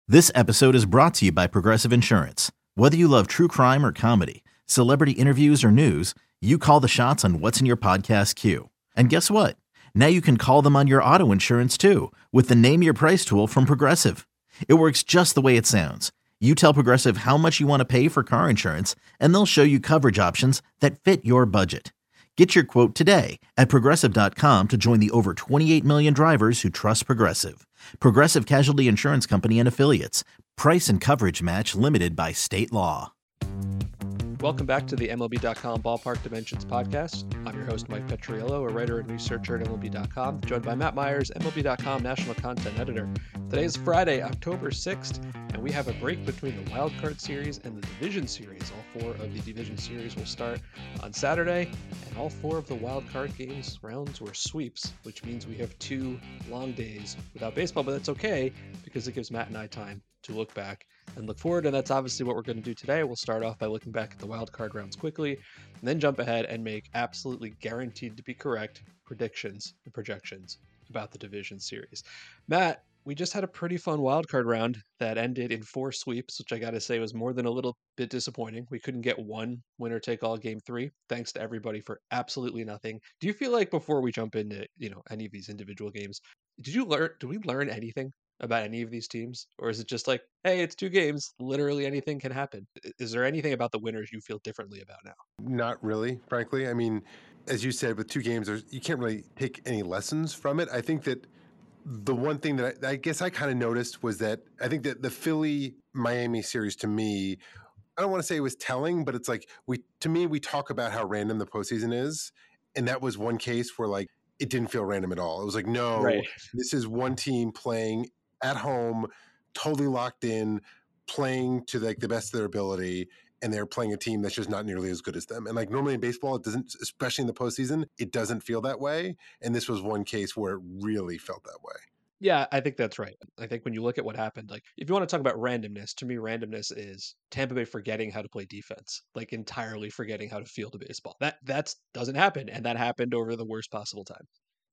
This episode is brought to you by Progressive Insurance. Whether you love true crime or comedy, celebrity interviews or news, you call the shots on what's in your podcast queue. And guess what? Now you can call them on your auto insurance too with the Name Your Price tool from Progressive. It works just the way it sounds. You tell Progressive how much you want to pay for car insurance, and they'll show you coverage options that fit your budget. Get your quote today at Progressive.com to join the over 28 million drivers who trust Progressive. Progressive Casualty Insurance Company and Affiliates. Price and coverage match limited by state law. Welcome back to the MLB.com Ballpark Dimensions podcast. I'm your host, Mike Petriello, a writer and researcher at MLB.com, joined by Matt Myers, MLB.com National Content Editor. Today is Friday, October 6th, and we have a break between the Wild Card Series and the Division Series. All four of the Division Series will start on Saturday, and all four of the Wild Card games rounds were sweeps, which means we have 2 long days without baseball, but that's okay because it gives Matt and I time to look back and look forward, and that's obviously what we're going to do today. We'll start off by looking back at the wild card rounds quickly, and then jump ahead and make absolutely guaranteed to be correct predictions and projections about the Division Series. Matt, we just had a pretty fun wild card round that ended in 4 sweeps, which I got to say was more than a little bit disappointing. We couldn't get one winner-take-all game 3. Thanks to everybody for absolutely nothing. Do you feel like before we jump into any of these individual games, did we learn anything about any of these teams? Or is it just like, hey, it's 2 games, literally anything can happen? Is there anything about the winners you feel differently about now? Not really, frankly. I mean, as you said, with 2 games, you can't really take any lessons from it. I think that the one thing that I guess I kind of noticed was that I think that the Philly-Miami series, to me, I don't want to say it was telling, but it's like, we talk about how random the postseason is. And that was one case where like, it didn't feel random at all. It was like, no, Right. This is one team playing at home, totally locked in, playing to like the best of their ability, and they're playing a team that's just not nearly as good as them. And like normally in baseball, it doesn't, especially in the postseason, it doesn't feel that way. And this was one case where it really felt that way. Yeah, I think that's right. I think when you look at what happened, like if you want to talk about randomness, to me, randomness is Tampa Bay forgetting how to play defense, like entirely forgetting how to field a baseball. That doesn't happen, and that happened over the worst possible time.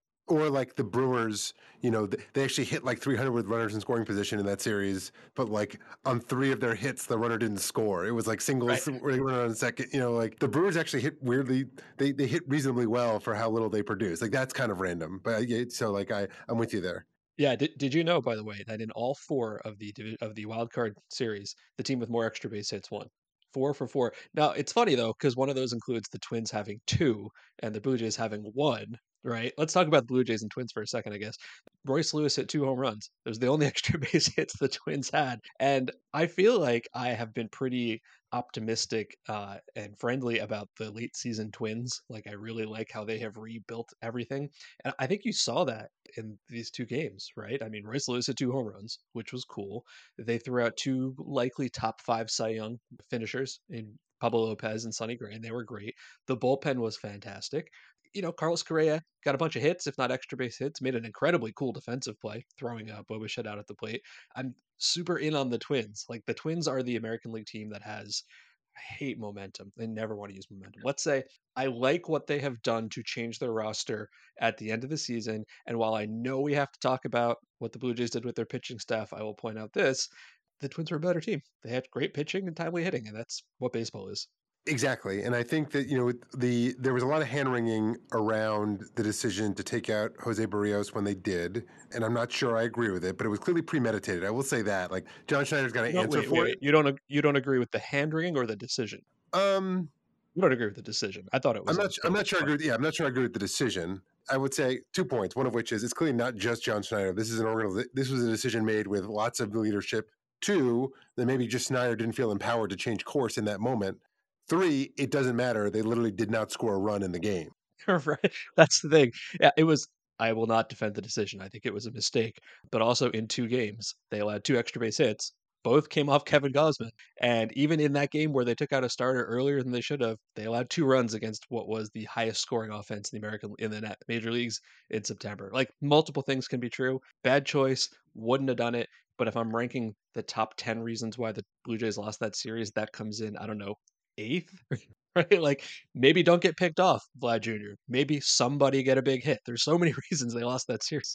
Or like the Brewers, they actually hit like 300 with runners in scoring position in that series, but like on 3 of their hits, the runner didn't score. It was like singles, Right. runner on second. Like the Brewers actually hit weirdly. They hit reasonably well for how little they produce. Like that's kind of random. But so like I'm with you there. Yeah, did you know, by the way, that in all 4 of the wild card series, the team with more extra base hits won? 4 for 4. Now, it's funny though, because one of those includes the Twins having 2 and the Blue Jays having 1, right? Let's talk about the Blue Jays and Twins for a second, I guess. Royce Lewis hit 2 home runs. It was the only extra base hits the Twins had. And I feel like I have been pretty optimistic and friendly about the late season Twins. Like I really like how they have rebuilt everything. And I think you saw that in these 2 games, right? I mean, Royce Lewis had 2 home runs, which was cool. They threw out 2 likely top 5 Cy Young finishers in Pablo Lopez and Sonny Gray, and they were great. The bullpen was fantastic. Carlos Correa got a bunch of hits, if not extra base hits, made an incredibly cool defensive play, throwing Bo Bichette out at the plate. I'm super in on the Twins. Like, the Twins are the American League team that has, I hate momentum. They never want to use momentum. Let's say I like what they have done to change their roster at the end of the season. And while I know we have to talk about what the Blue Jays did with their pitching staff, I will point out this. The Twins were a better team. They had great pitching and timely hitting, and that's what baseball is. Exactly. And I think that, there was a lot of hand-wringing around the decision to take out Jose Barrios when they did. And I'm not sure I agree with it, but it was clearly premeditated. I will say that. Like, John Schneider's got to answer for it. You don't agree with the hand wringing or the decision? Um, You don't agree with the decision. I thought it was. I'm not sure I agree. Yeah, I'm not sure I agree with the decision. I would say 2 points. One of which is it's clearly not just John Schneider. This was a decision made with lots of leadership. 2, that maybe just Schneider didn't feel empowered to change course in that moment. 3, it doesn't matter. They literally did not score a run in the game. Right. That's the thing. Yeah, it was. I will not defend the decision. I think it was a mistake. But also in 2 games, they allowed 2 extra base hits. Both came off Kevin Gausman. And even in that game where they took out a starter earlier than they should have, they allowed 2 runs against what was the highest scoring offense in the major leagues in September. Like, multiple things can be true. Bad choice, wouldn't have done it. But if I'm ranking the top 10 reasons why the Blue Jays lost that series, that comes in, I don't know, 8th, right? Like, maybe don't get picked off, Vlad Jr. Maybe somebody get a big hit. There's so many reasons they lost that series.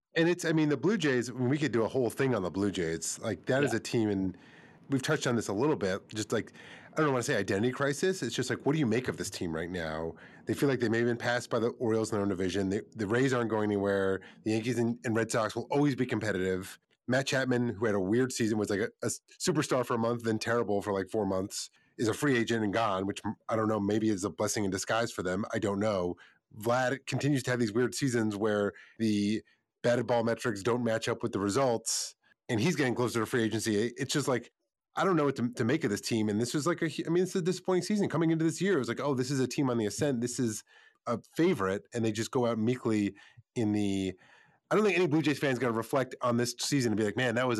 And I mean, the Blue Jays, we could do a whole thing on the Blue Jays. Like, that Yeah. is a team, and we've touched on this a little bit. Just like, I don't want to say identity crisis. It's just like, what do you make of this team right now? They feel like they may have been passed by the Orioles in their own division. The Rays aren't going anywhere. The Yankees and Red Sox will always be competitive. Matt Chapman, who had a weird season, was like a superstar for a month, then terrible for like 4 months, is a free agent and gone, which I don't know, maybe is a blessing in disguise for them. I don't know. Vlad continues to have these weird seasons where the batted ball metrics don't match up with the results, and he's getting closer to free agency. It's just like, I don't know what to make of this team. And this was like it's a disappointing season coming into this year. It was like, oh, this is a team on the ascent. This is a favorite, and they just go out meekly in the. I don't think any Blue Jays fans going to reflect on this season and be like, man, that was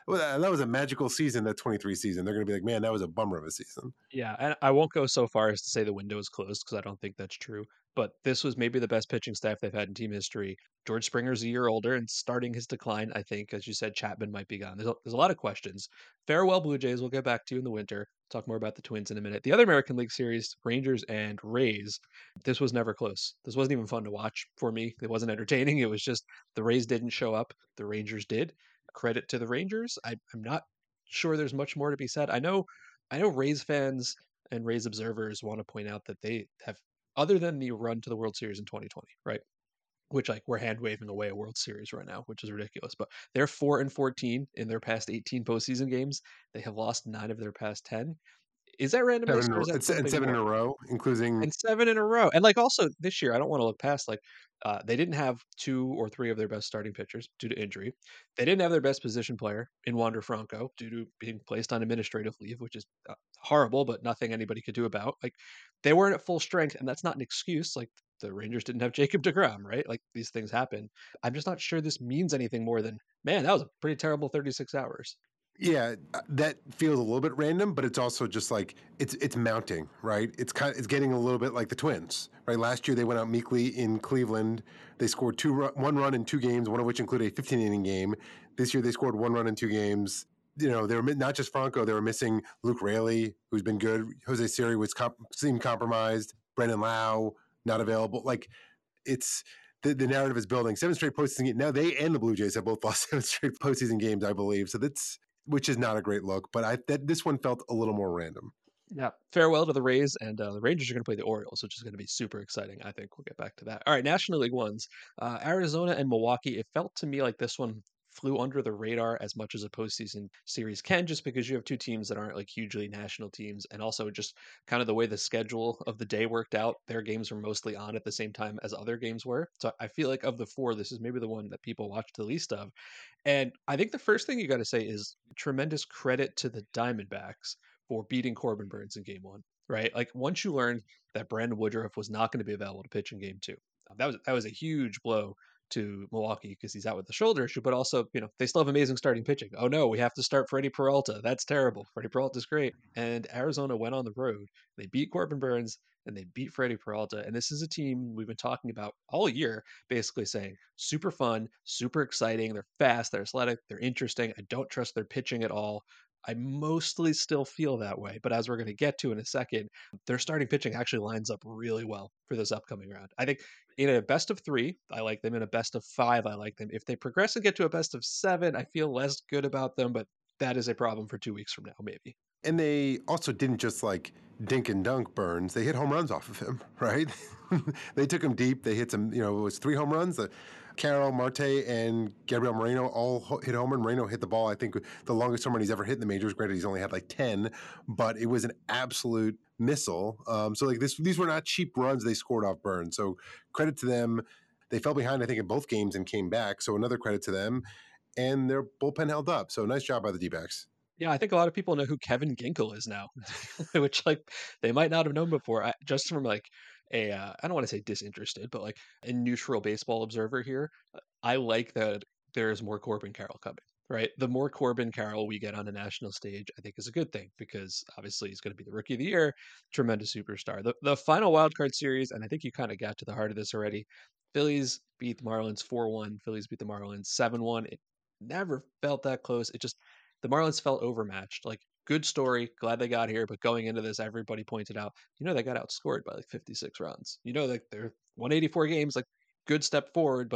a magical season. That 23 season, they're going to be like, man, that was a bummer of a season. Yeah, and I won't go so far as to say the window is closed because I don't think that's true. But this was maybe the best pitching staff they've had in team history. George Springer's a year older and starting his decline. I think, as you said, Chapman might be gone. There's a lot of questions. Farewell, Blue Jays. We'll get back to you in the winter. Talk more about the Twins in a minute. The other American League Series, Rangers and Rays. This was never close. This wasn't even fun to watch for me. It wasn't entertaining. It was just the Rays didn't show up. The Rangers did. Credit to the Rangers. I'm not sure there's much more to be said. I know Rays fans and Rays observers want to point out that they have, other than the run to the World Series in 2020, right? Which like we're hand waving away a World Series right now, which is ridiculous. But they're 4-14 in their past 18 postseason games. They have lost 9 of their past 10. Is that randomness or is that And something 7 in more? a row, including And 7 in a row. And like also this year, I don't want to look past like they didn't have 2 or 3 of their best starting pitchers due to injury. They didn't have their best position player in Wander Franco due to being placed on administrative leave, which is horrible, but nothing anybody could do about. Like they weren't at full strength, and that's not an excuse. Like the Rangers didn't have Jacob DeGrom, right? Like these things happen. I'm just not sure this means anything more than man. That was a pretty terrible 36 hours. yeah, that feels a little bit random, but it's also just like it's mounting, right? It's getting a little bit like the Twins, right? Last year they went out meekly in Cleveland. They scored 1 run in 2 games, one of which included a 15-inning game. This year they scored 1 run in 2 games. You know, they were not just Franco; they were missing Luke Raley, who's been good. Jose Siri seemed compromised. Brendan Lau not available. Like it's the narrative is building. 7 straight postseason games. Now they and the Blue Jays have both lost 7 straight postseason games, I believe. So that's which is not a great look. But this one felt a little more random. Yeah. Farewell to the Rays, and the Rangers are going to play the Orioles, which is going to be super exciting. I think we'll get back to that. All right, National League ones. Arizona and Milwaukee. It felt to me like this one flew under the radar as much as a postseason series can, just because you have two teams that aren't like hugely national teams, and also just kind of the way the schedule of the day worked out. Their games were mostly on at the same time as other games were. So I feel like of the four, this is maybe the one that people watched the least of. And I think the first thing you got to say is tremendous credit to the Diamondbacks for beating Corbin Burns in game one, right? Like once you learned that Brandon Woodruff was not going to be available to pitch in game two, that was a huge blow to Milwaukee because he's out with the shoulder issue, but also, they still have amazing starting pitching. Oh no, we have to start Freddie Peralta. That's terrible. Freddie Peralta's great. And Arizona went on the road. They beat Corbin Burns and they beat Freddie Peralta. And this is a team we've been talking about all year, basically saying super fun, super exciting. They're fast, they're athletic, they're interesting. I don't trust their pitching at all. I mostly still feel that way, but as we're going to get to in a second, their starting pitching actually lines up really well for this upcoming round. I think in a best of 3, I like them. In a best of 5, I like them. If they progress and get to a best of 7, I feel less good about them, but that is a problem for 2 weeks from now, maybe. And they also didn't just like dink and dunk Burns. They hit home runs off of him, right? They took him deep. They hit some, it was 3 home runs. Carroll, Marte, and Gabriel Moreno all hit home run. Moreno hit the ball, I think, the longest home run he's ever hit in the majors. Granted, he's only had like 10, but it was an absolute missile. So like these were not cheap runs they scored off Burns. So credit to them. They fell behind, I think, in both games and came back. So another credit to them. And their bullpen held up. So nice job by the D-backs. Yeah, I think a lot of people know who Kevin Ginkel is now, which like they might not have known before. Just from like I don't want to say disinterested, but like a neutral baseball observer here, I like that there's more Corbin Carroll coming. Right, the more Corbin Carroll we get on a national stage, I think is a good thing because obviously he's going to be the rookie of the year, tremendous superstar. The final wild card series, and I think you kind of got to the heart of this already. Phillies beat the Marlins 4-1. Phillies beat the Marlins 7-1. It never felt that close. It just the Marlins felt overmatched. Like, good story. Glad they got here. But going into this, everybody pointed out, they got outscored by like 56 runs. Like they're 184 games, like good step forward, but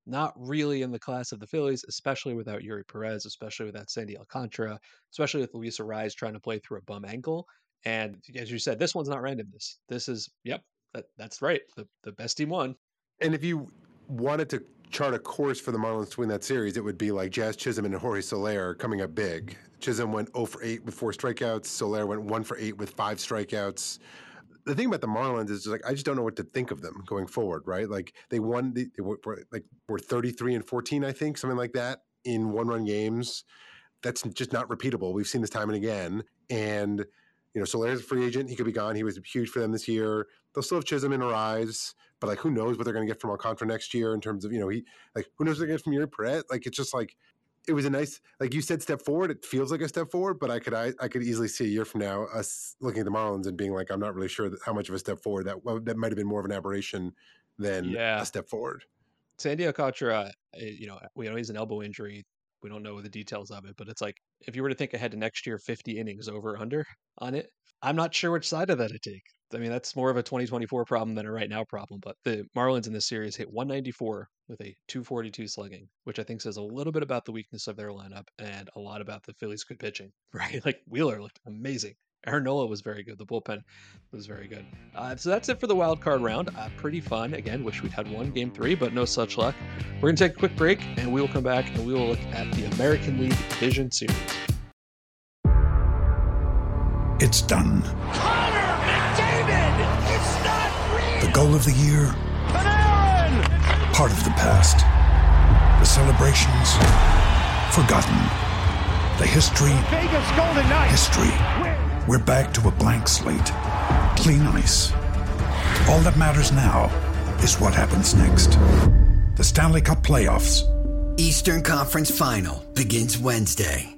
not really in the class of the Phillies, especially without Yuri Perez, especially without Sandy Alcantara, especially with Luis Arraez trying to play through a bum ankle. And as you said, this one's not randomness. This is, yep, that's right. The best team won. And if you wanted to chart a course for the Marlins to win that series, it would be like Jazz Chisholm and Jorge Soler coming up big. Chisholm went 0 for 8 with 4 strikeouts. Soler went 1 for 8 with 5 strikeouts. The thing about the Marlins is just like I just don't know what to think of them going forward, right? Like they won, they were 33 and 14, I think, something like that in one-run games. That's just not repeatable. We've seen this time and again. And Soler's a free agent. He could be gone. He was huge for them this year. They'll still have Chisholm and Arraez, but like who knows what they're going to get from Alcantara next year in terms of who knows what they're going to get from Yuri Perez. Like it's just like it was a nice, like you said, step forward. It feels like a step forward, but I could easily see a year from now us looking at the Marlins and being like, I'm not really sure how much of a step forward that might have been more of an aberration than a step forward. Sandy Alcantara, we know he's an elbow injury. We don't know the details of it, but it's like if you were to think ahead to next year, 50 innings over under on it, I'm not sure which side of that to take. I mean, that's more of a 2024 problem than a right now problem. But the Marlins in this series hit 194 with a 242 slugging, which I think says a little bit about the weakness of their lineup and a lot about the Phillies' good pitching, right? Like Wheeler looked amazing. Aaron Nola was very good. The bullpen was very good. So that's it for the wild card round. Pretty fun. Again, wish we'd had one game 3, but no such luck. We're going to take a quick break, and we will come back and we will look at the American League Division Series. It's done. Connor McDavid! It's not real! The goal of the year. Panarin! Part of the past. The celebrations. Forgotten. The history. Vegas Golden Knights! History. We're back to a blank slate. Clean ice. All that matters now is what happens next. The Stanley Cup Playoffs. Eastern Conference Final begins Wednesday.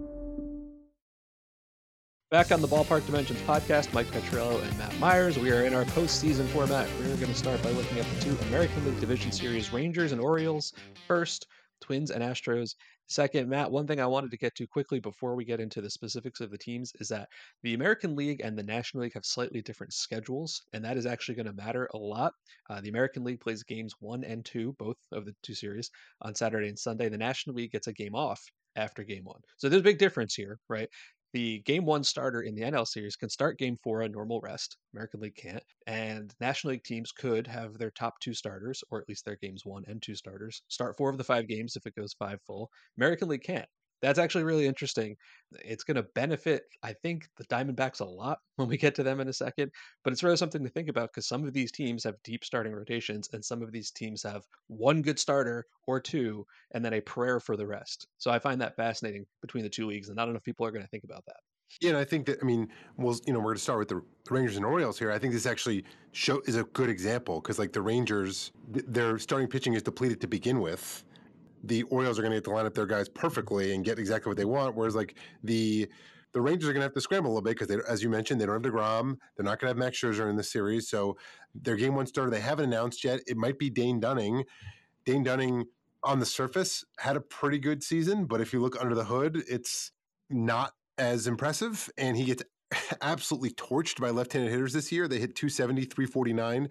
Back on the Ballpark Dimensions podcast, Mike Petriello and Matt Myers. We are in our postseason format. We're going to start by looking at the 2 American League Division Series, Rangers and Orioles first, Twins and Astros second. Matt, one thing I wanted to get to quickly before we get into the specifics of the teams is that the American League and the National League have slightly different schedules, and that is actually going to matter a lot. The American League plays games 1 and 2, both of the 2 series, on Saturday and Sunday. The National League gets a game off after game 1. So there's a big difference here, right? The game 1 starter in the NL series can start game 4 on normal rest. American League can't. And National League teams could have their top 2 starters, or at least their games 1 and 2 starters, start 4 of the 5 games if it goes 5 full. American League can't. That's actually really interesting. It's going to benefit, I think, the Diamondbacks a lot when we get to them in a second. But it's really something to think about because some of these teams have deep starting rotations and some of these teams have 1 good starter or 2 and then a prayer for the rest. So I find that fascinating between the 2 leagues, and not enough people are going to think about that. Yeah, and I think that, we're going to start with the Rangers and Orioles here. I think this actually is a good example because, like, the Rangers, their starting pitching is depleted to begin with. The Orioles are going to get to line up their guys perfectly and get exactly what they want, whereas, like, the Rangers are going to have to scramble a little bit because, as you mentioned, they don't have DeGrom. They're not going to have Max Scherzer in this series, so their game 1 starter they haven't announced yet. It might be Dane Dunning. Dane Dunning, on the surface, had a pretty good season, but if you look under the hood, it's not as impressive, and he gets absolutely torched by left-handed hitters this year. They hit 270, 349,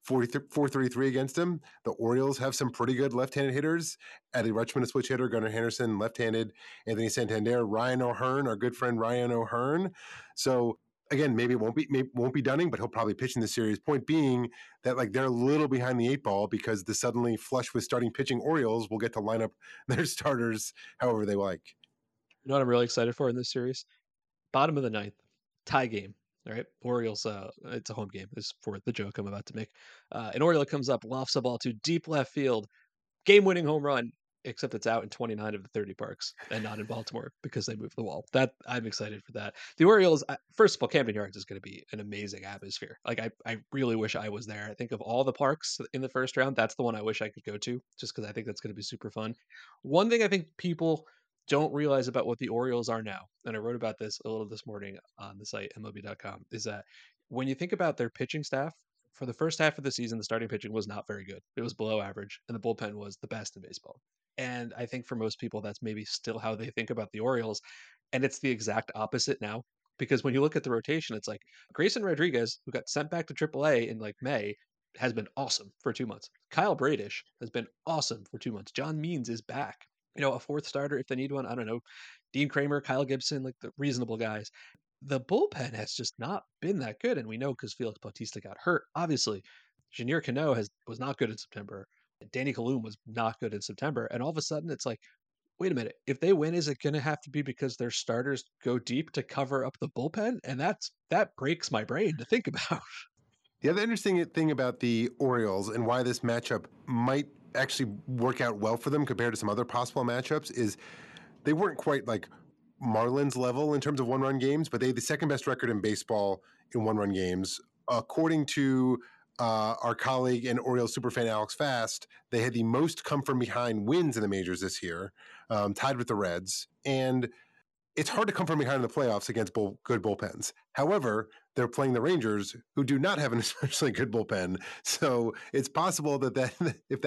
433 against him. The Orioles have some pretty good left-handed hitters. Adley Rutschman, a switch hitter. Gunnar Henderson, left-handed. Anthony Santander. Ryan O'Hearn, our good friend Ryan O'Hearn. So again, maybe it won't be Dunning, but he'll probably pitch in the series. Point being that, like, they're a little behind the 8 ball because the suddenly flush with starting pitching Orioles will get to line up their starters however they like. You know what I'm really excited for in this series? Bottom of the 9th, tie game. All right, Orioles. It's a home game. This is for the joke I'm about to make. An Oriole comes up, lofts a ball to deep left field, game-winning home run. Except it's out in 29 of the 30 parks and not in Baltimore because they moved the wall. That I'm excited for that. The Orioles, first of all, Camden Yards is going to be an amazing atmosphere. Like I really wish I was there. I think of all the parks in the first round, that's the one I wish I could go to just because I think that's going to be super fun. One thing I think people don't realize about what the Orioles are now, and I wrote about this a little this morning on the site MLB.com, is that when you think about their pitching staff, for the first half of the season, the starting pitching was not very good. It was below average, and the bullpen was the best in baseball. And I think for most people, that's maybe still how they think about the Orioles. And it's the exact opposite now. Because when you look at the rotation, it's like Grayson Rodriguez, who got sent back to AAA in like May, has been awesome for 2 months. Kyle Bradish has been awesome for 2 months. John Means is back. A fourth starter if they need one. I don't know. Dean Kramer, Kyle Gibson, like the reasonable guys. The bullpen has just not been that good. And we know because Felix Bautista got hurt. Obviously, Janier Cano was not good in September. Danny Kalum was not good in September. And all of a sudden, it's like, wait a minute. If they win, is it going to have to be because their starters go deep to cover up the bullpen? And that breaks my brain to think about. The other interesting thing about the Orioles and why this matchup might actually work out well for them compared to some other possible matchups is they weren't quite like Marlins level in terms of one-run games, but they had the second best record in baseball in one-run games. According to our colleague and Orioles superfan Alex Fast, they had the most come from behind wins in the majors this year, tied with the Reds. And it's hard to come from behind in the playoffs against good bullpens. However, they're playing the Rangers, who do not have an especially good bullpen. So it's possible that if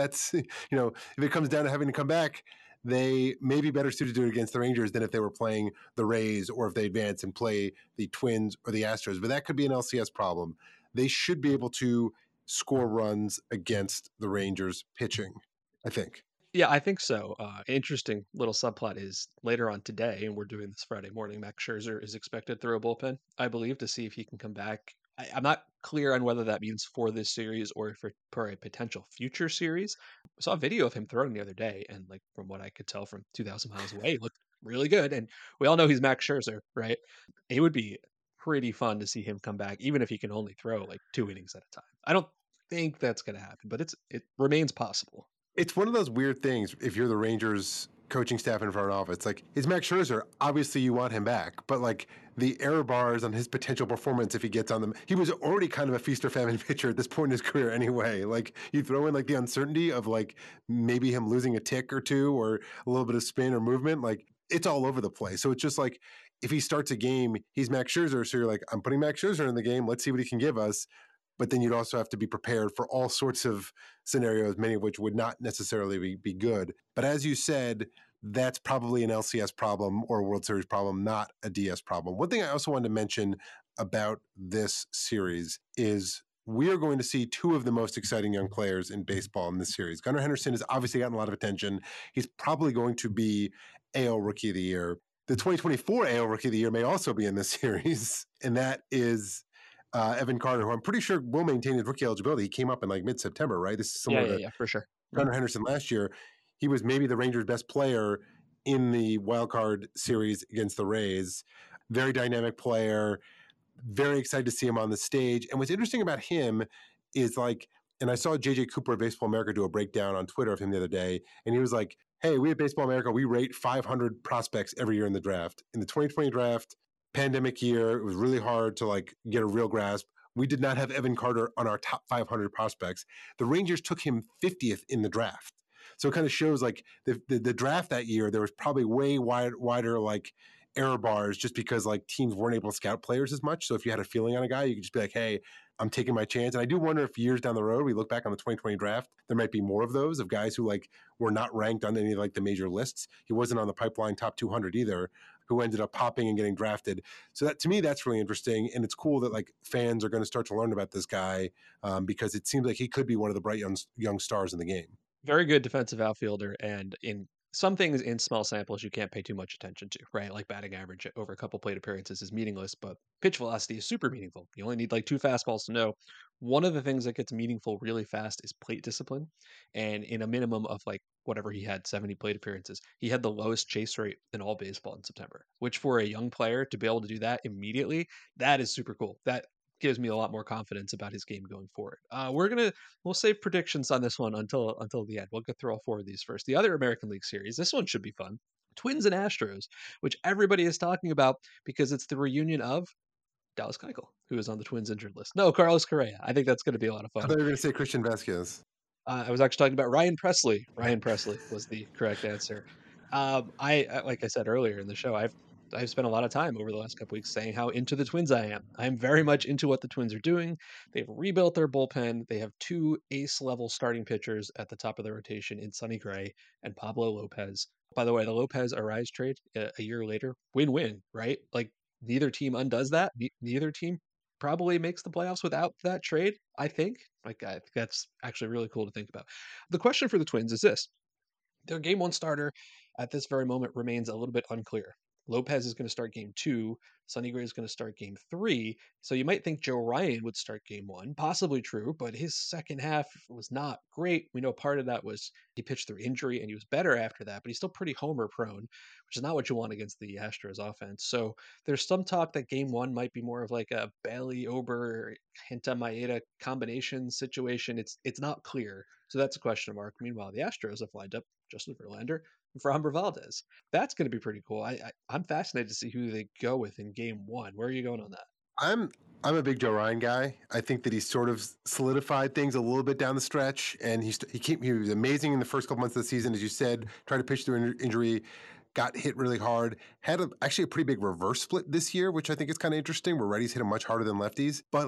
it comes down to having to come back, they may be better suited to do it against the Rangers than if they were playing the Rays or if they advance and play the Twins or the Astros. But that could be an LCS problem. They should be able to score runs against the Rangers pitching, I think. Yeah, I think so. Interesting little subplot is later on today, and we're doing this Friday morning. Max Scherzer is expected to throw a bullpen, I believe, to see if he can come back. I'm not clear on whether that means for this series or for a potential future series. I saw a video of him throwing the other day, and like from what I could tell from 2,000 miles away, he looked really good. And we all know he's Max Scherzer, right? It would be pretty fun to see him come back, even if he can only throw like 2 innings at a time. I don't think that's going to happen, but it remains possible. It's one of those weird things if you're the Rangers coaching staff in front office. Like, it's Max Scherzer. Obviously, you want him back. But, like, the error bars on his potential performance if he gets on them. He was already kind of a feast or famine pitcher at this point in his career anyway. Like, you throw in, like, the uncertainty of, like, maybe him losing a tick or two or a little bit of spin or movement. Like, it's all over the place. So it's just like, if he starts a game, he's Max Scherzer. So you're like, I'm putting Max Scherzer in the game. Let's see what he can give us. But then you'd also have to be prepared for all sorts of scenarios, many of which would not necessarily be good. But as you said, that's probably an LCS problem or a World Series problem, not a DS problem. One thing I also wanted to mention about this series is we are going to see two of the most exciting young players in baseball in this series. Gunnar Henderson has obviously gotten a lot of attention. He's probably going to be AL Rookie of the Year. The 2024 AL Rookie of the Year may also be in this series, and that is Evan Carter, who I'm pretty sure will maintain his rookie eligibility. He came up in like mid-September, right? This is similar to for sure. Gunnar Henderson last year. He was maybe the Rangers' best player in the wild card series against the Rays. Very dynamic player. Very excited to see him on the stage. And what's interesting about him is like, and I saw JJ Cooper of Baseball America do a breakdown on Twitter of him the other day, and he was like, hey, we at Baseball America, we rate 500 prospects every year in the draft. In the 2020 draft, pandemic year, it was really hard to like get a real grasp. We did not have Evan Carter on our top 500 prospects. The Rangers took him 50th in the draft. So it kind of shows like the draft that year, there was probably way wider like error bars just because like teams weren't able to scout players as much. So if you had a feeling on a guy, you could just be like, hey, I'm taking my chance. And I do wonder if years down the road, we look back on the 2020 draft, there might be more of those of guys who like were not ranked on any of like the major lists. He wasn't on the pipeline top 200 either, who ended up popping and getting drafted. So that to me, that's really interesting. And it's cool that like fans are going to start to learn about this guy because it seems like he could be one of the bright young stars in the game. Very good defensive outfielder, and in some things in small samples you can't pay too much attention to, right? Like batting average over a couple plate appearances is meaningless, but pitch velocity is super meaningful. You only need like 2 fastballs to know. One of the things that gets meaningful really fast is plate discipline. And in a minimum of like whatever he had, 70 plate appearances, he had the lowest chase rate in all baseball in September, which for a young player to be able to do that immediately, that is super cool. That gives me a lot more confidence about his game going forward. We'll save predictions on this one until the end. We'll get through all 4 of these first. The other American League series, this one should be fun. Twins and Astros, which everybody is talking about because it's the reunion of Dallas Keuchel, who is on the Twins injured list. No, Carlos Correa. I think that's going to be a lot of fun. I thought you were going to say Christian Vasquez. I was actually talking about Ryan Presley. Ryan Presley was the correct answer. I like I said earlier in the show, I've spent a lot of time over the last couple weeks saying how into the Twins I am. I'm very much into what the Twins are doing. They've rebuilt their bullpen. They have 2 ace-level starting pitchers at the top of the rotation in Sonny Gray and Pablo Lopez. By the way, the Lopez Arise trade a year later, win-win, right? Like neither team undoes that. Neither team probably makes the playoffs without that trade, I think. I think that's actually really cool to think about. The question for the Twins is this. Their game one starter at this very moment remains a little bit unclear. Lopez is going to start game 2. Sonny Gray is going to start game 3. So you might think Joe Ryan would start game 1. Possibly true, but his second half was not great. We know part of that was he pitched through injury and he was better after that, but he's still pretty homer prone, which is not what you want against the Astros offense. So there's some talk that game 1 might be more of like a Bailey Ober, Kenta Maeda combination situation. It's not clear. So that's a question mark. Meanwhile, the Astros have lined up Justin Verlander and Framber Valdez. That's going to be pretty cool. I'm fascinated to see who they go with in game 1. Where are you going on that? I'm a big Joe Ryan guy. I think that he's sort of solidified things a little bit down the stretch, and he was amazing in the first couple months of the season, as you said. Tried to pitch through injury, got hit really hard. Had actually a pretty big reverse split this year, which I think is kind of interesting, where righties hit him much harder than lefties. But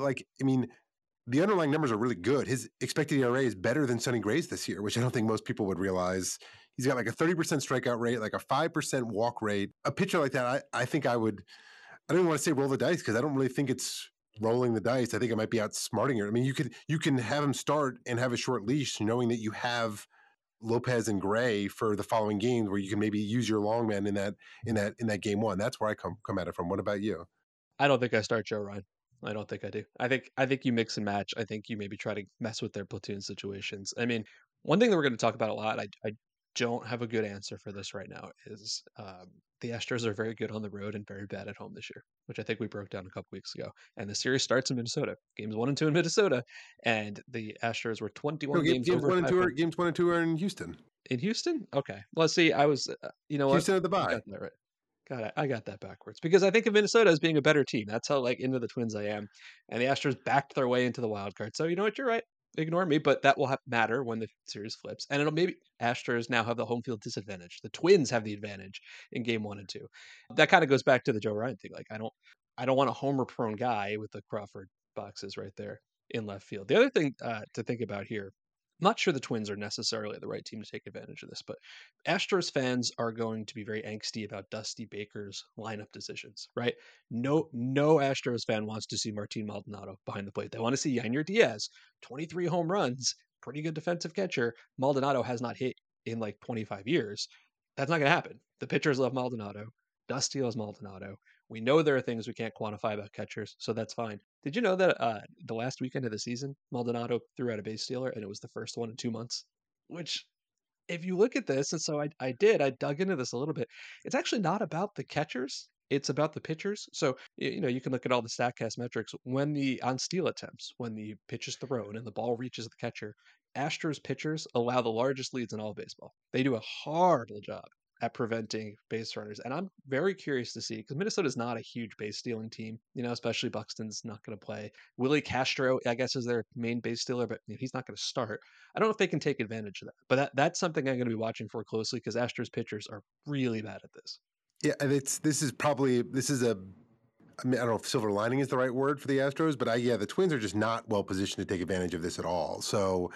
the underlying numbers are really good. His expected ERA is better than Sonny Gray's this year, which I don't think most people would realize. He's got like a 30% strikeout rate, like a 5% walk rate. A pitcher like that, I think I don't even want to say roll the dice, because I don't really think it's rolling the dice. I think it might be outsmarting it. I mean, you can have him start and have a short leash, knowing that you have Lopez and Gray for the following games, where you can maybe use your long man in that game 1. That's where I come at it from. What about you? I don't think I start Joe Ryan. I don't think I do. I think you mix and match. I think you maybe try to mess with their platoon situations. I mean, one thing that we're going to talk about a lot, I don't have a good answer for this right now, is the Astros are very good on the road and very bad at home this year, which I think we broke down a couple weeks ago. And the series starts in Minnesota. Games 1 and 2 in Minnesota, and the Astros were 21 games over 500. Games 1 and 2 are in Houston. In Houston? Okay. Well, see, I was, Houston at the bye. I got that right. God, I got that backwards, because I think of Minnesota as being a better team. That's how into the Twins I am. And the Astros backed their way into the wild card. So you know what? You're right. Ignore me, but that will matter when the series flips. And it'll maybe Astros now have the home field disadvantage. The Twins have the advantage in game 1 and 2. That kind of goes back to the Joe Ryan thing. Like I don't want a homer prone guy with the Crawford boxes right there in left field. The other thing to think about here, I'm not sure the Twins are necessarily the right team to take advantage of this, but Astros fans are going to be very angsty about Dusty Baker's lineup decisions, right? No Astros fan wants to see Martin Maldonado behind the plate. They want to see Yainer Diaz, 23 home runs, pretty good defensive catcher. Maldonado has not hit in like 25 years. That's not going to happen. The pitchers love Maldonado. Dusty loves Maldonado. We know there are things we can't quantify about catchers, so that's fine. Did you know that the last weekend of the season, Maldonado threw out a base stealer, and it was the first one in 2 months? Which, if you look at this, and so I dug into this a little bit, it's actually not about the catchers. It's about the pitchers. So, you can look at all the StatCast metrics. On steal attempts, when the pitch is thrown and the ball reaches the catcher, Astros pitchers allow the largest leads in all of baseball. They do a horrible job at preventing base runners. And I'm very curious to see, because Minnesota's not a huge base stealing team, especially Buxton's not going to play. Willie Castro, I guess, is their main base stealer, but he's not going to start. I don't know if they can take advantage of that, but that's something I'm going to be watching for closely, because Astros pitchers are really bad at this. Yeah, and this is a, I don't know if silver lining is the right word for the Astros, but the Twins are just not well positioned to take advantage of this at all. So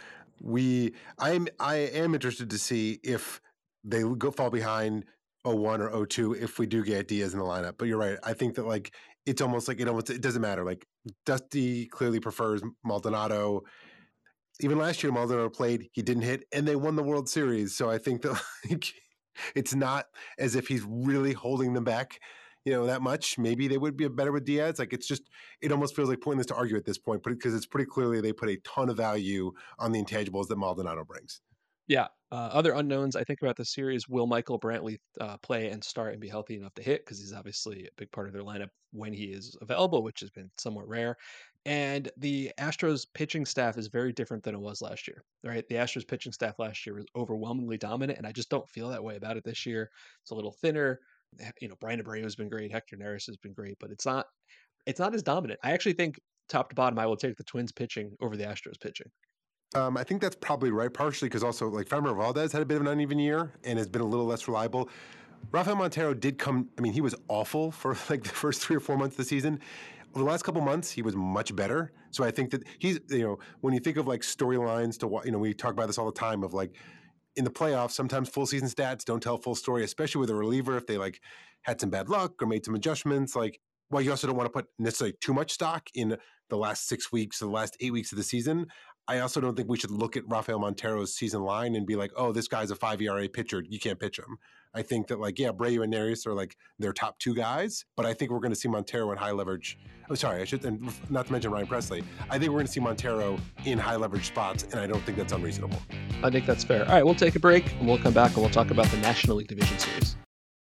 I am interested to see if they fall behind 0-1 or 0-2 if we do get Diaz in the lineup. But you're right. I think that it's almost like it doesn't matter. Like Dusty clearly prefers Maldonado. Even last year, Maldonado played, he didn't hit, and they won the World Series. So I think that it's not as if he's really holding them back, that much. Maybe they would be better with Diaz. It almost feels like pointless to argue at this point, because it's pretty clearly they put a ton of value on the intangibles that Maldonado brings. Yeah. Other unknowns I think about this series: will Michael Brantley play and start and be healthy enough to hit? Because he's obviously a big part of their lineup when he is available, which has been somewhat rare. And the Astros pitching staff is very different than it was last year, right? The Astros pitching staff last year was overwhelmingly dominant, and I just don't feel that way about it this year. It's a little thinner. Brian Abreu has been great. Hector Neris has been great, but it's not as dominant. I actually think top to bottom, I will take the Twins pitching over the Astros pitching. I think that's probably right, partially because also Framber Valdez had a bit of an uneven year and has been a little less reliable. Rafael Montero did come. I mean, he was awful for the first 3 or 4 months of the season. Over the last couple months, he was much better. So I think that he's, when you think of storylines to what, we talk about this all the time of in the playoffs, sometimes full season stats don't tell full story, especially with a reliever if they had some bad luck or made some adjustments. while you also don't want to put necessarily too much stock in the last 6 weeks, the last 8 weeks of the season, I also don't think we should look at Rafael Montero's season line and be like, oh, this guy's a 5 ERA pitcher. You can't pitch him. I think that Abreu and Neris are like their top two guys, but I think we're going to see Montero in high leverage. Oh, sorry, and not to mention Ryan Presley. I think we're going to see Montero in high leverage spots, and I don't think that's unreasonable. I think that's fair. All right, we'll take a break and we'll come back and we'll talk about the National League Division Series.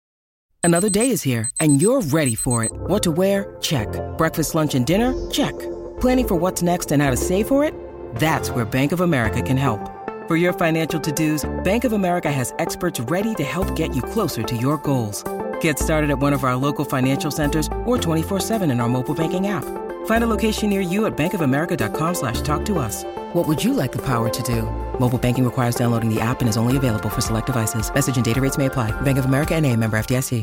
Another day is here and you're ready for it. What to wear? Check. Breakfast, lunch, and dinner? Check. Planning for what's next and how to save for it? That's where Bank of America can help. For your financial to-dos, Bank of America has experts ready to help get you closer to your goals. Get started at one of our local financial centers or 24/7 in our mobile banking app. Find a location near you at bankofamerica.com/talktous. What would you like the power to do? Mobile banking requires downloading the app and is only available for select devices. Message and data rates may apply. Bank of America NA, member FDIC.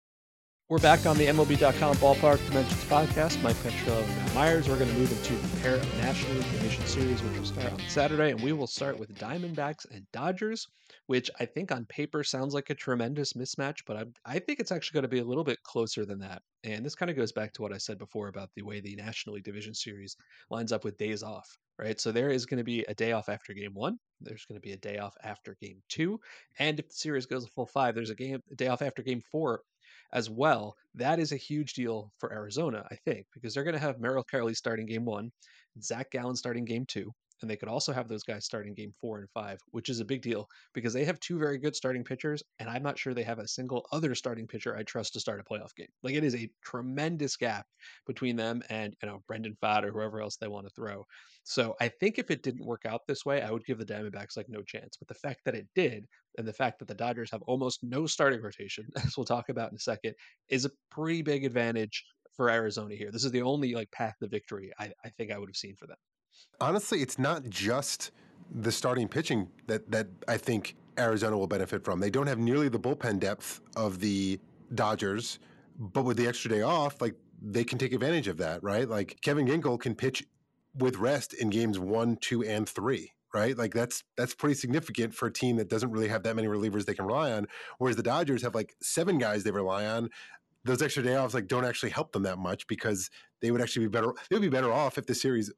We're back on the MLB.com Ballpark Dimensions podcast. Mike Petriello and Matt Myers. We're going to move into the pair of National League Division Series, which will start on Saturday, and we will start with Diamondbacks and Dodgers, which I think on paper sounds like a tremendous mismatch, but I think it's actually going to be a little bit closer than that. And this kind of goes back to what I said before about the way the National League Division Series lines up with days off, right? So there is going to be a day off after game one. There's going to be a day off after game two. And if the series goes a full five, there's a day off after game four as well. That is a huge deal for Arizona, I think, because they're going to have Merrill Kelly starting game one, Zach Gallen starting game two, and they could also have those guys starting game 4 and 5, which is a big deal because they have two very good starting pitchers, and I'm not sure they have a single other starting pitcher I trust to start a playoff game. Like, it is a tremendous gap between them and, Brendan Pfaadt or whoever else they want to throw. So I think if it didn't work out this way, I would give the Diamondbacks like no chance. But the fact that it did, and the fact that the Dodgers have almost no starting rotation, as we'll talk about in a second, is a pretty big advantage for Arizona here. This is the only path to victory I think I would have seen for them. Honestly, it's not just the starting pitching that I think Arizona will benefit from. They don't have nearly the bullpen depth of the Dodgers, but with the extra day off, they can take advantage of that, right? Like, Kevin Ginkel can pitch with rest in games 1, 2, and 3. Right? Like, that's pretty significant for a team that doesn't really have that many relievers they can rely on. Whereas the Dodgers have 7 guys they rely on. Those extra day offs don't actually help them that much because they would actually be better. They would be better off if the series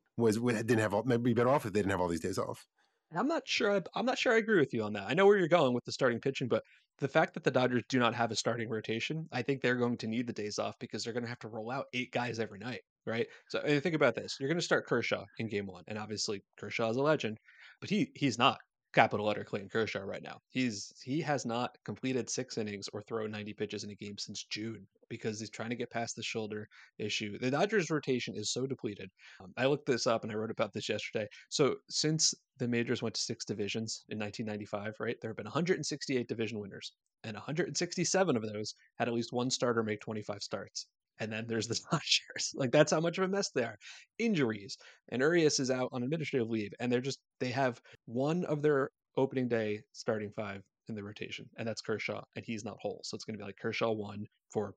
maybe be better off if they didn't have all these days off. I'm not sure I agree with you on that. I know where you're going with the starting pitching, but the fact that the Dodgers do not have a starting rotation, I think they're going to need the days off because they're going to have to roll out 8 guys every night, right? So think about this. You're going to start Kershaw in game 1, and obviously Kershaw is a legend, but he's not capital letter Clayton Kershaw right now. He has not completed 6 innings or thrown 90 pitches in a game since June because he's trying to get past the shoulder issue. The Dodgers rotation is so depleted. I looked this up and I wrote about this yesterday. So since the majors went to 6 divisions in 1995, right, there have been 168 division winners, and 167 of those had at least one starter make 25 starts. And then there's the Dodgers. That's how much of a mess they are. Injuries. And Urias is out on administrative leave. And they have one of their opening day starting 5 in the rotation. And that's Kershaw. And he's not whole. So it's going to be Kershaw 1 for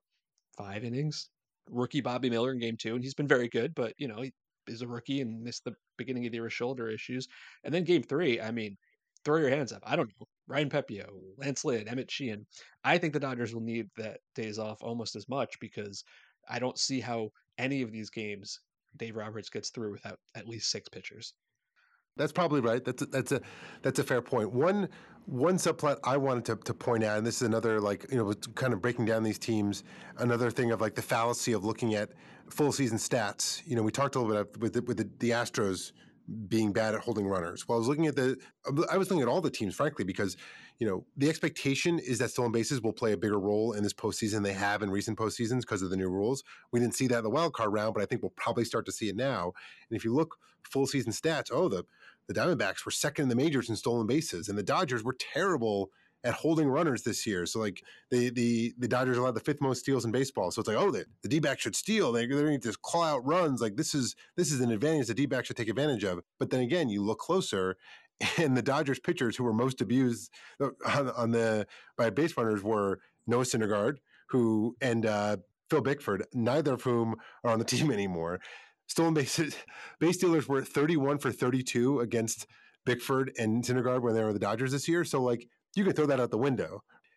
5 innings. Rookie Bobby Miller in game 2. And he's been very good. But, he is a rookie and missed the beginning of the year with shoulder issues. And then game 3, throw your hands up. I don't know. Ryan Pepio, Lance Lynn, Emmett Sheehan. I think the Dodgers will need that days off almost as much because I don't see how any of these games Dave Roberts gets through without at least 6 pitchers. That's probably right. That's a fair point. One subplot I wanted to point out, and this is another kind of breaking down these teams. Another thing of the fallacy of looking at full season stats. We talked a little bit with the Astros being bad at holding runners. Well, I was looking at all the teams, frankly, because the expectation is that stolen bases will play a bigger role in this postseason than they have in recent postseasons because of the new rules. We didn't see that in the wild card round, but I think we'll probably start to see it now. And if you look full season stats, the Diamondbacks were second in the majors in stolen bases, and the Dodgers were terrible at holding runners this year. So the Dodgers allowed the 5th most steals in baseball. So it's the D-backs should steal. They're going to just claw out runs. This is an advantage the D-backs should take advantage of. But then again, you look closer, and the Dodgers pitchers who were most abused by base runners were Noah Syndergaard and Phil Bickford, neither of whom are on the team anymore. Stolen base stealers were 31 for 32 against Bickford and Syndergaard when they were the Dodgers this year. So you can throw that out the window.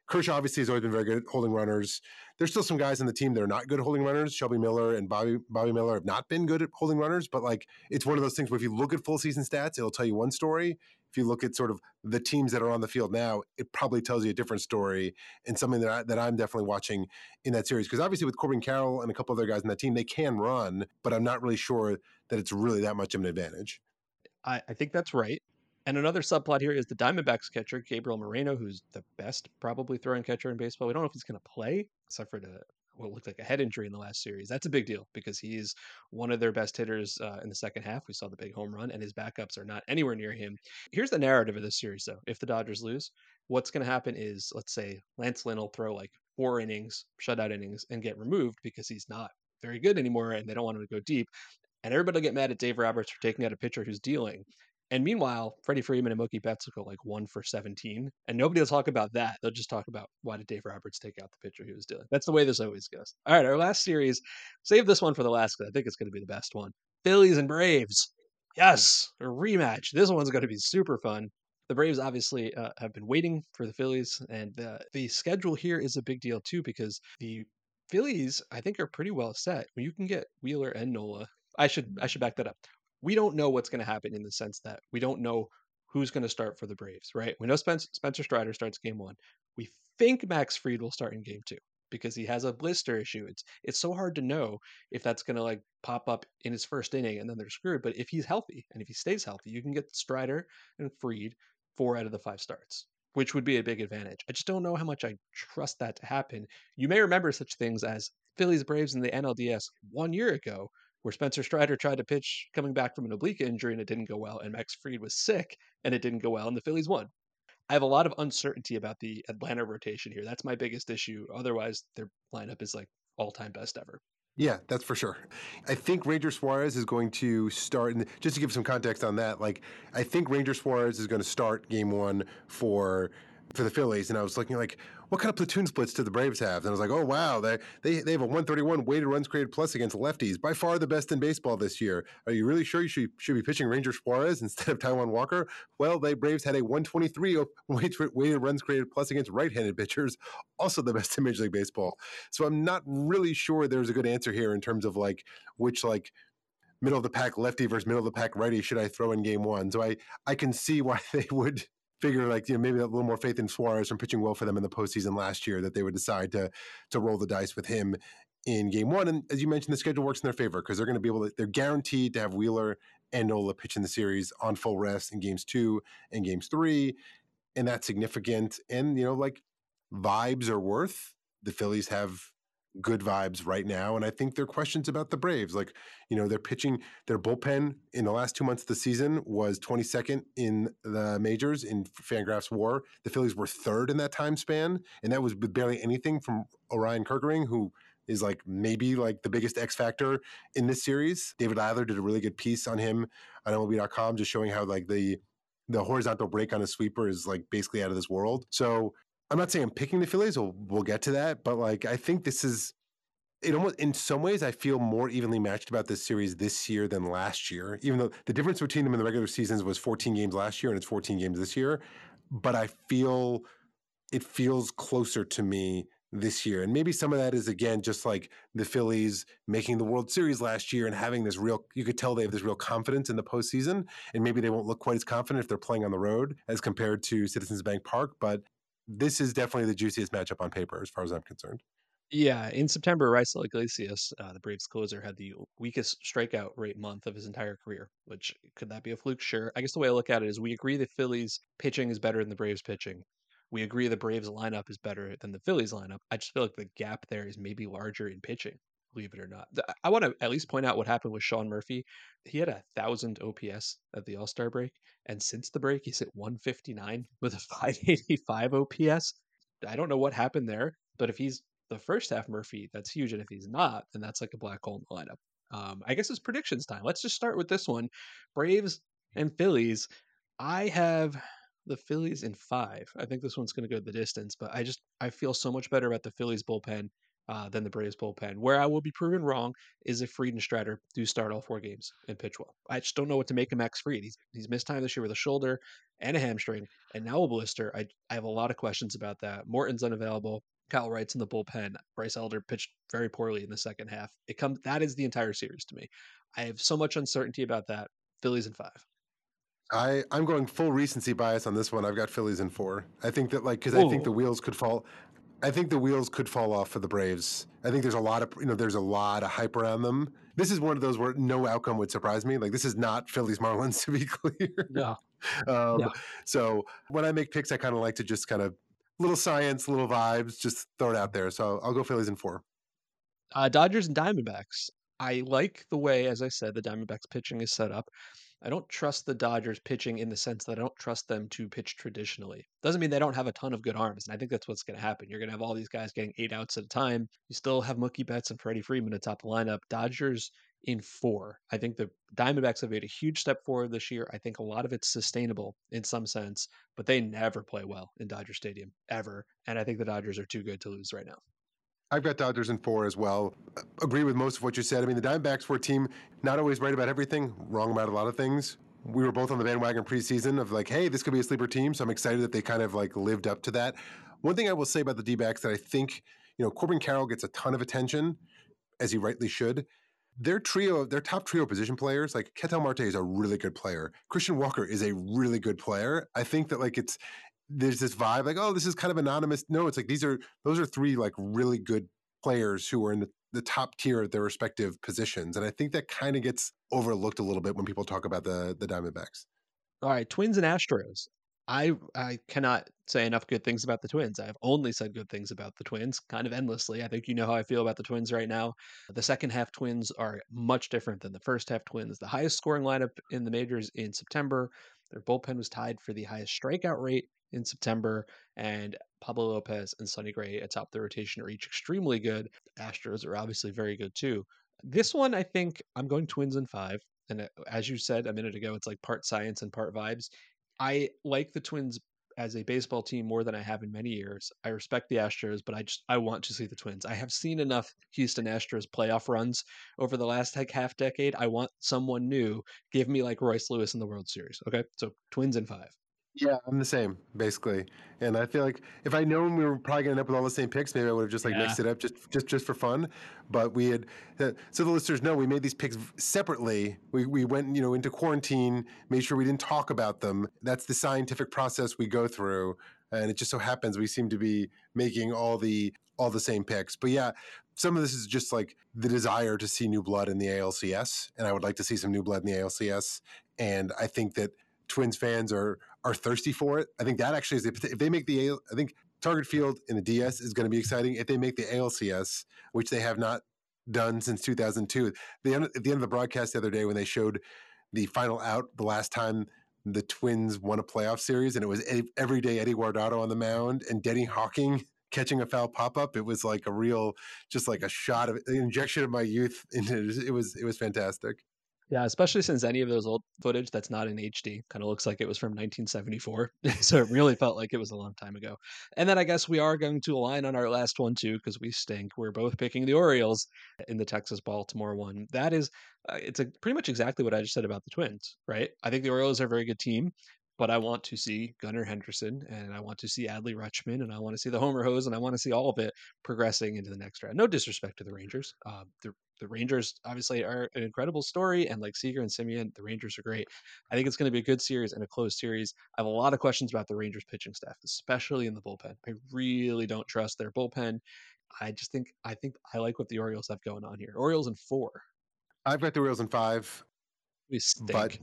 Kershaw obviously has always been very good at holding runners. There's still some guys on the team that are not good at holding runners. Shelby Miller and Bobby Miller have not been good at holding runners, but like it's one of those things where if you look at full season stats, it'll tell you one story. If you look at sort of the teams that are on the field now, it probably tells you a different story, and something that I'm definitely watching in that series. Because obviously with Corbin Carroll and a couple other guys on that team, they can run, but I'm not really sure that it's really that much of an advantage. I think that's right. And another subplot here is the Diamondbacks catcher, Gabriel Moreno, who's the best probably throwing catcher in baseball. We don't know if he's going to play, except for what looked like a head injury in the last series. That's a big deal because he's one of their best hitters in the second half. We saw the big home run, and his backups are not anywhere near him. Here's the narrative of this series, though. If the Dodgers lose, what's going to happen is, let's say, Lance Lynn will throw like 4 innings, shutout innings, and get removed because he's not very good anymore, and they don't want him to go deep. And everybody will get mad at Dave Roberts for taking out a pitcher who's dealing. And meanwhile, Freddie Freeman and Mookie Betts will go like 1 for 17. And nobody will talk about that. They'll just talk about why did Dave Roberts take out the pitcher he was dealing. That's the way this always goes. All right, our last series. Save this one for the last because I think it's going to be the best one. Phillies and Braves. Yes, a rematch. This one's going to be super fun. The Braves obviously have been waiting for the Phillies. And the schedule here is a big deal too because the Phillies, I think, are pretty well set. You can get Wheeler and Nola. I should back that up. We don't know what's going to happen in the sense that we don't know who's going to start for the Braves, right? We know Spencer Strider starts game 1. We think Max Fried will start in game 2 because he has a blister issue. It's so hard to know if that's going to like pop up in his first inning and then they're screwed. But if he's healthy and if he stays healthy, you can get Strider and Fried 4 out of the 5 starts, which would be a big advantage. I just don't know how much I trust that to happen. You may remember such things as Phillies Braves in the NLDS 1 year ago, where Spencer Strider tried to pitch coming back from an oblique injury and it didn't go well, and Max Fried was sick and it didn't go well, and the Phillies won. I have a lot of uncertainty about the Atlanta rotation here. That's my biggest issue. Otherwise, their lineup is like all-time best ever. Yeah, that's for sure. I think Ranger Suarez is going to start, and just to give some context on that, like I think Ranger Suarez is going to start game 1 for the Phillies, and I was looking like, what kind of platoon splits do the Braves have? And I was like, oh wow, they have a 131 weighted runs created plus against lefties, by far the best in baseball this year. Are you really sure you should be pitching Ranger Suarez instead of Taijuan Walker? Well, the Braves had a 123 weighted runs created plus against right-handed pitchers, also the best in Major League Baseball. So I'm not really sure there's a good answer here in terms of like which like middle of the pack lefty versus middle of the pack righty should I throw in game 1. So I can see why they would figure like, maybe a little more faith in Suarez from pitching well for them in the postseason last year, that they would decide to roll the dice with him in game 1. And as you mentioned, the schedule works in their favor because they're going to be they're guaranteed to have Wheeler and Nola pitch in the series on full rest in games 2 and games 3. And that's significant. And, like vibes are worth. The Phillies have good vibes right now. And I think there are questions about the Braves. Like, they're pitching, their bullpen in the last 2 months of the season was 22nd in the majors in Fangraphs WAR. The Phillies were 3rd in that time span. And that was with barely anything from Orion Kerkering, who is like maybe like the biggest X factor in this series. David Eiler did a really good piece on him on MLB.com, just showing how like the horizontal break on a sweeper is like basically out of this world. So I'm not saying I'm picking the Phillies. We'll get to that, but like I think this is in some ways I feel more evenly matched about this series this year than last year. Even though the difference between them in the regular seasons was 14 games last year and it's 14 games this year, but I feel it feels closer to me this year. And maybe some of that is again just like the Phillies making the World Series last year and having this you could tell they have this real confidence in the postseason, and maybe they won't look quite as confident if they're playing on the road as compared to Citizens Bank Park, but this is definitely the juiciest matchup on paper as far as I'm concerned. Yeah, in September, Raisel Iglesias, the Braves closer, had the weakest strikeout rate month of his entire career, which could that be a fluke? Sure. I guess the way I look at it is we agree the Phillies pitching is better than the Braves pitching. We agree the Braves lineup is better than the Phillies lineup. I just feel like the gap there is maybe larger in pitching, believe it or not. I want to at least point out what happened with Sean Murphy. He had 1,000 OPS at the All-Star break, and since the break, he's hit 159 with a 585 OPS. I don't know what happened there, but if he's the first half Murphy, that's huge. And if he's not, then that's like a black hole in the lineup. I guess it's predictions time. Let's just start with this one. Braves and Phillies. I have the Phillies in 5. I think this one's going to go the distance, but I feel so much better about the Phillies bullpen than the Braves bullpen. Where I will be proven wrong is if Fried and Strider do start all 4 games and pitch well. I just don't know what to make of Max Fried. He's missed time this year with a shoulder and a hamstring, and now a blister. I have a lot of questions about that. Morton's unavailable. Kyle Wright's in the bullpen. Bryce Elder pitched very poorly in the second half. That is the entire series to me. I have so much uncertainty about that. Phillies in 5. I'm going full recency bias on this one. I've got Phillies in 4. I think that because I think the wheels could fall. I think the wheels could fall off for the Braves. I think there's a lot of hype around them. This is one of those where no outcome would surprise me. Like, this is not Phillies Marlins, to be clear. No. So when I make picks, I kind of like to just kind of little science, little vibes, just throw it out there. So I'll go Phillies in 4. Dodgers and Diamondbacks. I like the way, as I said, the Diamondbacks pitching is set up. I don't trust the Dodgers pitching in the sense that I don't trust them to pitch traditionally. Doesn't mean they don't have a ton of good arms, and I think that's what's going to happen. You're going to have all these guys getting 8 outs at a time. You still have Mookie Betts and Freddie Freeman atop the lineup. Dodgers in 4. I think the Diamondbacks have made a huge step forward this year. I think a lot of it's sustainable in some sense, but they never play well in Dodger Stadium, ever. And I think the Dodgers are too good to lose right now. I've got Dodgers in 4 as well. Agree with most of what you said. I mean, the Diamondbacks were a team not always right about everything, wrong about a lot of things. We were both on the bandwagon preseason of like, hey, this could be a sleeper team. So I'm excited that they kind of like lived up to that. One thing I will say about the D-backs that I think, Corbin Carroll gets a ton of attention, as he rightly should. Their top trio position players, like Ketel Marte is a really good player. Christian Walker is a really good player. I think that like there's this vibe like, oh, this is kind of anonymous. No, it's like those are 3 like really good players who are in the top tier of their respective positions. And I think that kind of gets overlooked a little bit when people talk about the Diamondbacks. All right, Twins and Astros. I cannot say enough good things about the Twins. I've only said good things about the Twins kind of endlessly. I think you know how I feel about the Twins right now. The second half Twins are much different than the first half Twins. The highest scoring lineup in the majors in September. Their bullpen was tied for the highest strikeout rate in September, and Pablo Lopez and Sonny Gray atop the rotation are each extremely good. The Astros are obviously very good too. This one, I think I'm going Twins in 5. And as you said a minute ago, it's like part science and part vibes. I like the Twins as a baseball team more than I have in many years. I respect the Astros, but I want to see the Twins. I have seen enough Houston Astros playoff runs over the last half decade. I want someone new. Give me like Royce Lewis in the World Series. Okay, so Twins in 5. Yeah, I'm the same, basically. And I feel like if I'd known we were probably going to end up with all the same picks, maybe I would have just mixed it up just for fun. But we had, so the listeners know, we made these picks separately. We went, into quarantine, made sure we didn't talk about them. That's the scientific process we go through. And it just so happens we seem to be making all the same picks. But yeah, some of this is just like the desire to see new blood in the ALCS. And I would like to see some new blood in the ALCS. And I think that Twins fans are thirsty for it. I think that actually is, if they make I think Target Field in the DS is going to be exciting. If they make the ALCS, which they have not done since 2002, at the end of the broadcast the other day when they showed the final out, the last time the Twins won a playoff series, and it was everyday Eddie Guardado on the mound and Denny Hawking catching a foul pop-up. It was like a real, just like a shot of an injection of my youth. It was fantastic. Yeah, especially since any of those old footage that's not in HD kind of looks like it was from 1974. So it really felt like it was a long time ago. And then I guess we are going to align on our last one too, because we stink. We're both picking the Orioles in the Texas-Baltimore one. That is, it's pretty much exactly what I just said about the Twins, right? I think the Orioles are a very good team, but I want to see Gunnar Henderson, and I want to see Adley Rutschman, and I want to see the Homer Hose, and I want to see all of it progressing into the next round. No disrespect to the Rangers. The Rangers obviously are an incredible story, and like Seager and Simeon, the Rangers are great. I think it's going to be a good series and a close series. I have a lot of questions about the Rangers pitching staff, especially in the bullpen. I really don't trust their bullpen. I think I like what the Orioles have going on here. Orioles in 4. I've got the Orioles in 5. We stink. But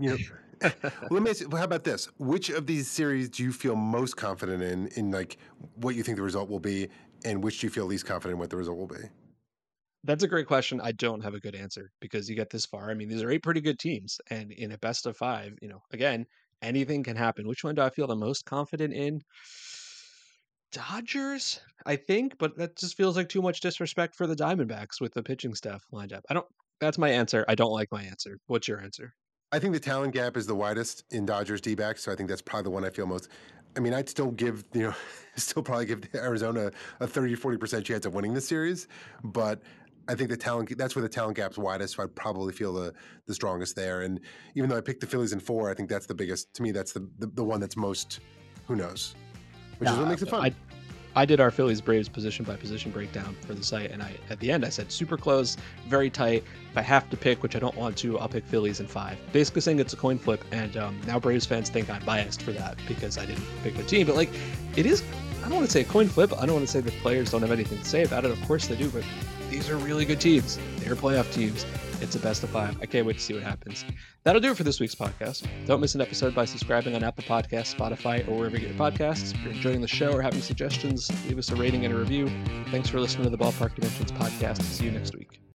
let me ask you, how about this? Which of these series do you feel most confident in like what you think the result will be, and which do you feel least confident in what the result will be? That's a great question. I don't have a good answer because you get this far. I mean, these are 8 pretty good teams, and in a best of 5, again, anything can happen. Which one do I feel the most confident in? Dodgers, I think, but that just feels like too much disrespect for the Diamondbacks with the pitching staff lined up. That's my answer. I don't like my answer. What's your answer? I think the talent gap is the widest in Dodgers D-backs, so I think that's probably the one I feel most. I mean, I'd still give, still probably give Arizona a 30-40% chance of winning this series, but I think that's where the talent gap's widest, so I'd probably feel the strongest there. And even though I picked the Phillies in 4, I think that's the biggest, to me, that's the one that's most, who knows, which is what makes it fun. I did our Phillies Braves position by position breakdown for the site, and at the end I said super close, very tight. If I have to pick, which I don't want to, I'll pick Phillies in 5. Basically saying it's a coin flip, and now Braves fans think I'm biased for that because I didn't pick the team. But like, it is, I don't want to say a coin flip. I don't want to say the players don't have anything to say about it. Of course they do, but these are really good teams. They're playoff teams. It's a best of 5. I can't wait to see what happens. That'll do it for this week's podcast. Don't miss an episode by subscribing on Apple Podcasts, Spotify, or wherever you get your podcasts. If you're enjoying the show or having suggestions, leave us a rating and a review. Thanks for listening to the Ballpark Dimensions podcast. See you next week.